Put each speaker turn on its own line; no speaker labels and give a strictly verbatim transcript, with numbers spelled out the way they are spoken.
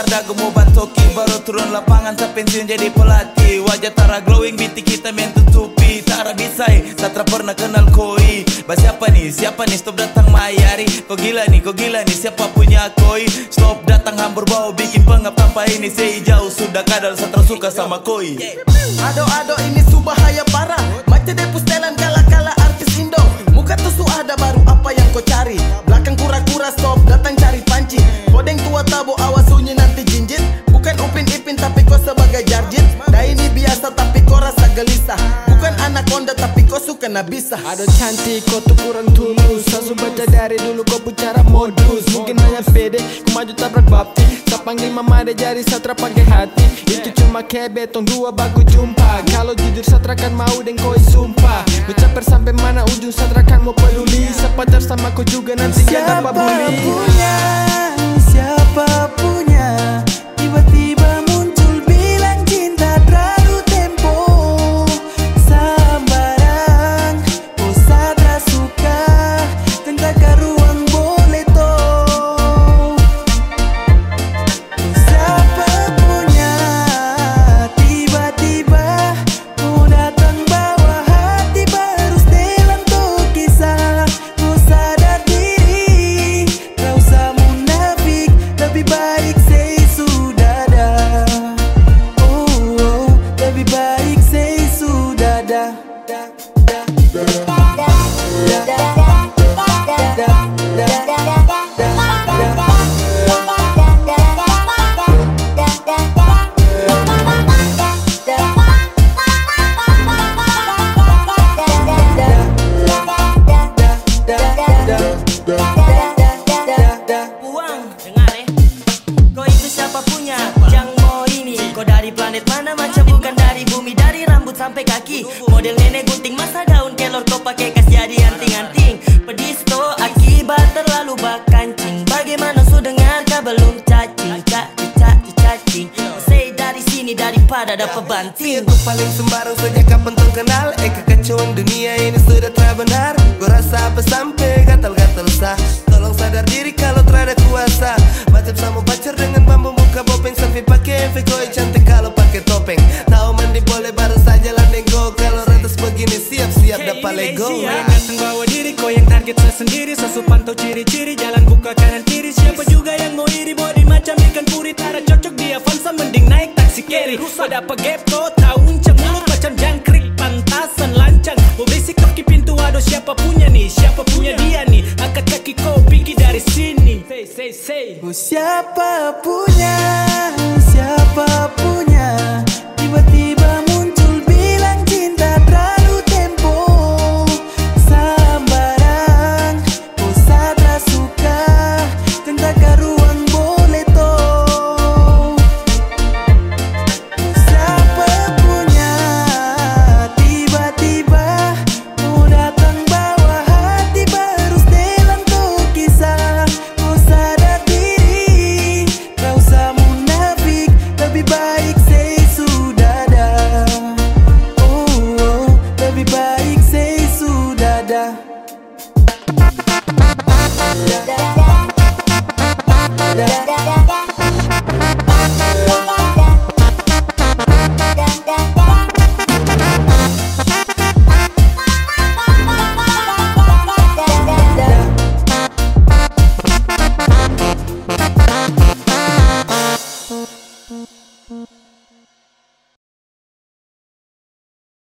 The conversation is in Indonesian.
antar dagu mau bantoki. Baru turun lapangan sa pensiun jadi pelatih. Wajah tara glowing, binti kita main tutupi. Tara bisai, satra pernah kenal koi. Bah siapa nih, siapa nih stop datang mayari. Kau gila nih, kau gila nih, siapa punya koi. Stop datang hambur bau, bikin pengap tanpa ini. Sei jauh sudah kadal, satra suka sama koi.
Ado-ado ini subahaya parah. Macam depus telan kala-kala artis Indo. Muka tusu ada baru apa yang kau cari. Belakang kura-kura stop datang cari panci. Kodeng tua tabo awas sunyi nanti jinjit. Bukan Upin Ipin tapi kau sebagai jarjit. Dah ini biasa tapi kau rasa gelisah. Bukan anaconda tapi kau suka nabisa.
Ado cantik kau tuh kurang tulus. Sasu baca dari dulu kau bicara modus. Mungkin hanya pede kau maju tabrak bapti. Sa panggil mama deh jari satra pakai hati. Itu cuma kayak betong dua baku jumpa. Kalau jujur satra kan mau dan koi sumpah. Ucapar sampai mana ujung satra kan mau peduli. Sepacar sama kau juga nanti gak dapat bully.
Siapa punya, siapa punya. Tiba-tiba muncul bilang cinta terlalu tempo. Sambarang, oh satra suka. Tengah ke ruang boleh toh. Siapa punya. Tiba-tiba kau datang bawa hati baru setelan tuh kisah. Kau sadar diri, kau usah munafik. Lebih baik say sudah dah. Oh, oh, lebih baik say sudah dah.
Uang, dengar eh. Kau itu siapa punya? Yang mau ini. Kau dari planet mana macam bukan dari bumi. Dari rambut sampai kaki. Model nenek gunting masa daun kelor. Kau pakai kas jadi anting-anting. Pedisto akibat terlalu bakancing. Bagaimana su dengar kau belum cacing? Cacing, cacing. Say dari sini daripada dapat banting.
Aku paling sembarang sejak kapan tong kenal. Eh kekacauan dunia ini sudah terbenar. Gua rasa apa sampai gatal-gatal sah. Tolong sadar diri kalau terada kuasa. Macam sama pacar dengan bambu muka bopeng. Selfie pakai F koi cantik kalau pakai topeng. Tahu mandi boleh baru saja landing go. Kalau ratus begini siap-siap dapat lego.
Kau yang datang bawa diri, kau yang target sendiri. Sasu pantau ciri-ciri, jalan buka kanan kiri. Siapa juga yang mau iri, body macam ikan puri. Tara cocok di Avanza, mending naik taksi carry. Kau dapat gepo, tahu uncang mulut macam jangkrik. Pantasan lancang, mau berisik kaki pintu. Aduh siapa punya nih, siapa punya dia nih. Angkat kaki kau pergi dari sini. Say, say, say.
Oh, siapa punya, siapa